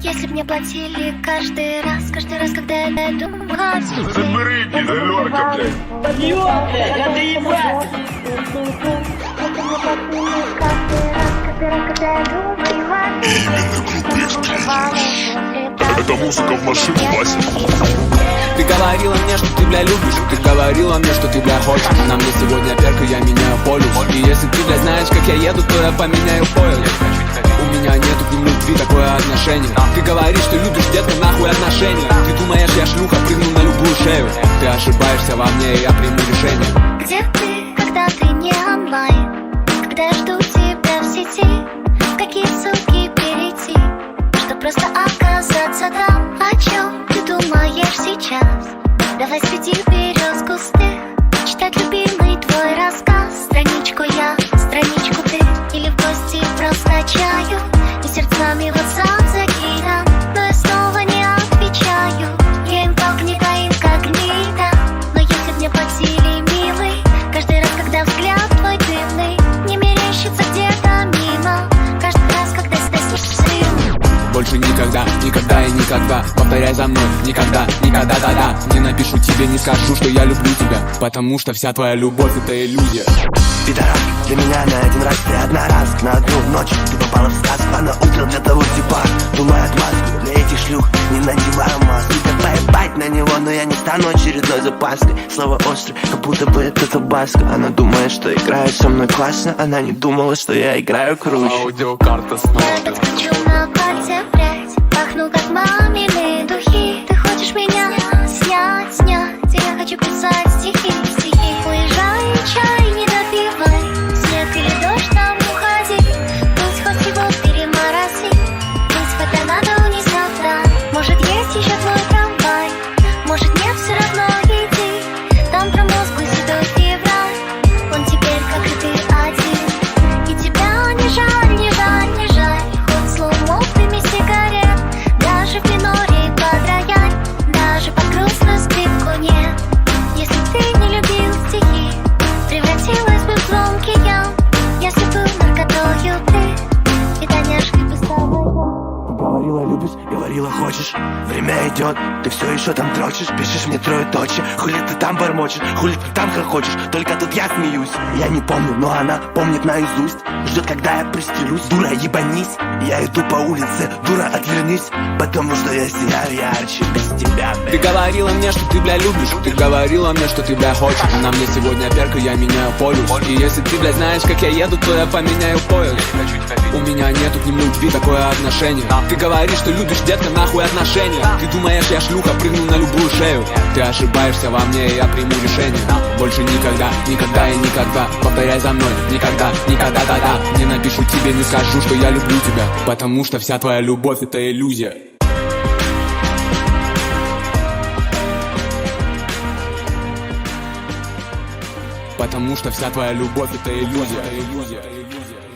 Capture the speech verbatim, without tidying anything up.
Если б мне платили каждый раз, каждый раз, когда я думаю, Забери, пидорка, блядь. Ё, блядь, это ебать! Это музыка в машину, Вася. Ты говорила мне, что ты, бля, любишь. Ты говорила мне, что ты, бля, хочешь. На мне сегодня перка, я меняю полюс. И если ты, бля, знаешь, как я еду, то я поменяю поезд. У меня нету к ним любви, такое отношение. Ты говоришь, что любишь, детка, нахуй отношения. Ты думаешь, я шлюха, прыгну на любую шею. Ты ошибаешься во мне, и я приму решение. где ты, когда ты не онлайн? Когда я жду тебя в сети, в какие ссылки перейти, что просто оказаться там? О чем ты думаешь сейчас? Давай среди берез густых читать любимый твой рассказ. Страничку я, страничку ты, или в гости просто чаю, и сердцами в WhatsApp закидам, но я снова не отвечаю. Я инкогнито, инкогнито, но если б мне платили, милый, каждый раз, когда взгляд твой дымный не мерещится где-то мимо, каждый раз, когда сносишь взрыв. Больше никогда, никогда и никогда. Повторяй за мной, никогда, никогда, да-да. Не напишу тебе, не скажу, что я люблю тебя, потому что вся твоя любовь — это иллюзия. Пидорас, для меня на один раз ты одна раз. На одну ночь ты попала в сказку, а на утро для того типа думаю отмазку. Для этих шлюх не надеваю маску. Ты поебать на него, но я не стану очередной запаской. Слово острое, как будто бы это табаско. Она думает, что играет со мной классно. Она не думала, что я играю круче. Аудиокарта снова. Я подключу на пальце прядь, пахну как мамины духи. Ты хочешь меня снять, снять, я хочу писать стихи, стихи. Уезжай, чай не допивай, снег или дождь нам уходи. Пусть хоть его переморози, пусть хотя надо унести завтра. Может есть еще твой трамвай, может нет, все равно иди. Там промозглый седой февраль, он теперь как и ты один. И тебя не жаль, не жаль, не жаль, хоть слоумов дыми сигарет, даже в миноре под рояль, даже под грустную скрипку нет. Если ты не любил стихи, превратилась бы в звонкий ям. Если был наркотою ты, и Таняшкой бы стала я. Говорила любишь, говорила хочешь. Время идет, ты все еще там дрочишь. Пишешь мне троеточие, хули ты там бормочешь, хули ты там хохочешь. Только тут я смеюсь. Я не помню, но она помнит наизусть. Ждет, когда я пристелюсь. Дура, ебанись. Я иду по улице, дура, отвернись, потому что я сияю ярче без тебя, бля. Ты говорила мне, что ты, бля, любишь. Ты говорила мне, что ты, бля, хочешь. На мне сегодня перка, я меняю полюс. И если ты, бля, знаешь, как я еду, то я поменяю поезд. У меня нету к ним любви, такое отношение. Ты говоришь, что любишь, детка, нахуй отношения. Ты думаешь, я шлюха, прыгну на любую шею. Ты ошибаешься во мне, и я приму решение. Больше никогда, никогда и никогда. Повторяй за мной, никогда, никогда, да-да. Не напишу тебе, не скажу, что я люблю тебя, потому что вся твоя любовь — это иллюзия. Потому что вся твоя любовь — это иллюзия, иллюзия, иллюзия.